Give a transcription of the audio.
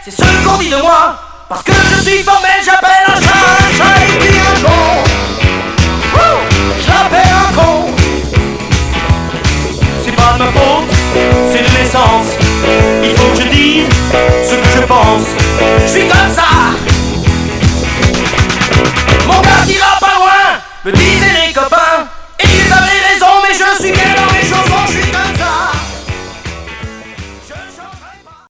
c'est ce qu'on dit de moi. Parce que je suis formel, j'appelle un chat et puis un con. Je l'appelle un con. C'est pas de ma faute, c'est de l'essence. Il faut que je dise ce que je pense. Je suis comme ça. Mon gars qui va pas loin me disait